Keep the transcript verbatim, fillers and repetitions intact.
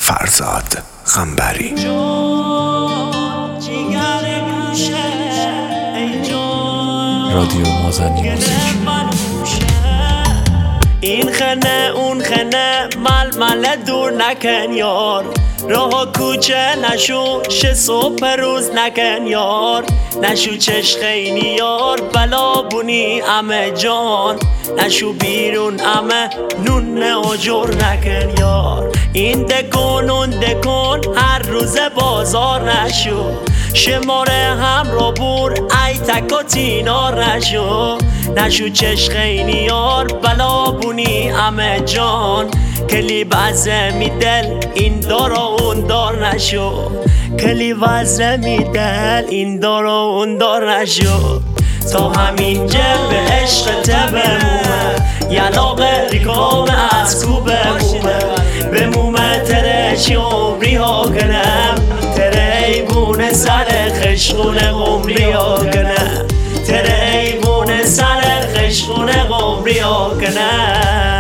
فرزاد قنبری. رادیو مازنی موزیک. این خنه اون خنه مل مل دور نکن یار، راه کوچه نشو شه صبح روز نکن یار، نشو چشخینی یار بلا بونی امه جان، نشو بیرون امه نون اجور نکن یار. این دکن اون دکن هر روز بازار نشو، شماره هم رو بور ای تک و تینار نشو، نشو چشخینی یار بلا بونی امه جان، کلی بزه می دل این دار و اون دار نشو، کلی وزه می دل این دار و اون دار نشو. تا همینجا به عشق بمومه یلاقه ریکام از کو بمومه، بمومه ترشی عمری ها کنم، تره ایبون سر خشخون عمری ها کنم، تره ایبون سر خشخون عمری ها کنم.